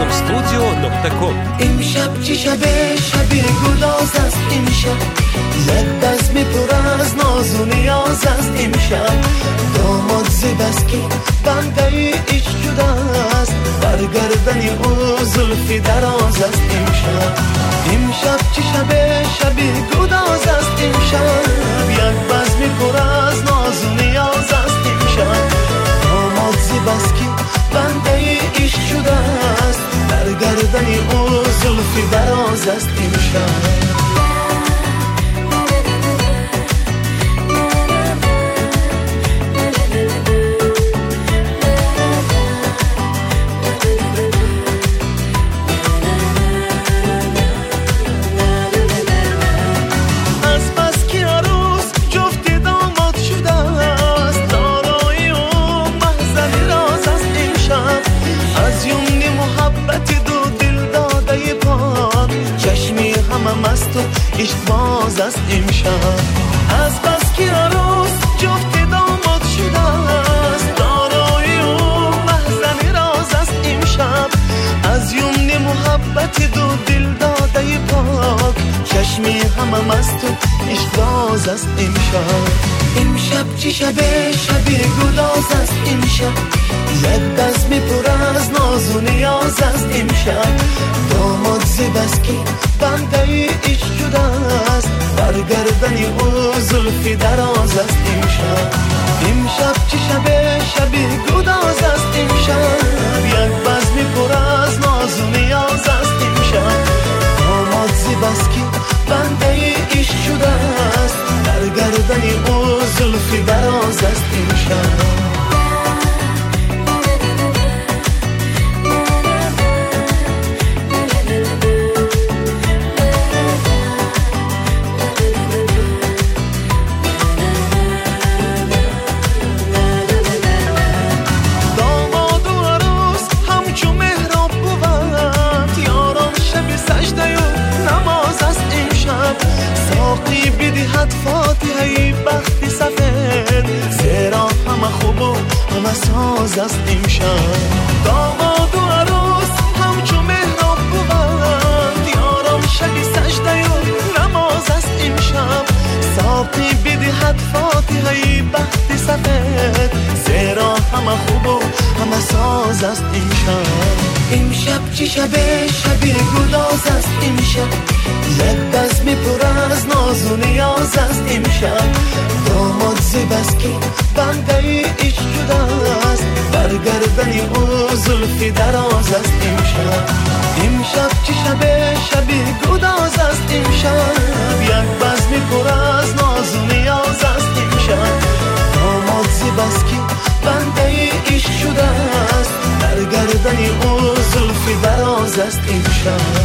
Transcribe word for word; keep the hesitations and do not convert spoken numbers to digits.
studio دات کام. امشب چه شبه شبی گداز است، امشب یک دست می پر از ناز و نیاز است، امشب داماد زبسکی بنده ایش شده است، برگردنی او زلفی دراز است، امشب امشب چه شبه شبی گداز است، امشب یک بز می پر از ناز و نیاز است، امشب داماد زبسکی بنده ایش شده است، برگردنی او زلفی دراز است، امشب عشق باز است امشب، از بس که عروس جفت داماد شده است، دارایی و محزن راز است امشب، از یمن محبت دو دل داده پاک، چشمی همه مست و عشق باز است امشب. امشب چه شبه شبی گداز است، امشب یک دست می پر از ناز و نیاز است، امشب داماد زبسکی بنده ایش شده است، برگردنی او زلفی دراز است امشب. امشب چه شبه شبی گداز است، امشب یک بز می پر از ناز و نیاز است، امشب داماد زبسکی بنده ایش شده است، برگردنی او زلفی دراز است امشب. فاتحه بخت سفید زیرا همه خوب و همه ساز است امشب، داماد و عروس همچو محراب بودند، یارم شب سجده و نماز است امشب، ساقی بدهد فاتحه بخت سفید زیرا همه خوب و همه ساز است امشب. امشب چه شبه شبی گداز است، امشب یک دست می پر از ناز و نیاز است، امشب داماد زبسکی بنده ایش شده است، برگردنی او زلفی دراز است امشب. امشب چه شبه شبی گداز است، امشب یک بز می پر از ناز و نیاز است، امشب داماد زبسکی بنده ایش شده است، برگردنی او زلفی دراز است امشب.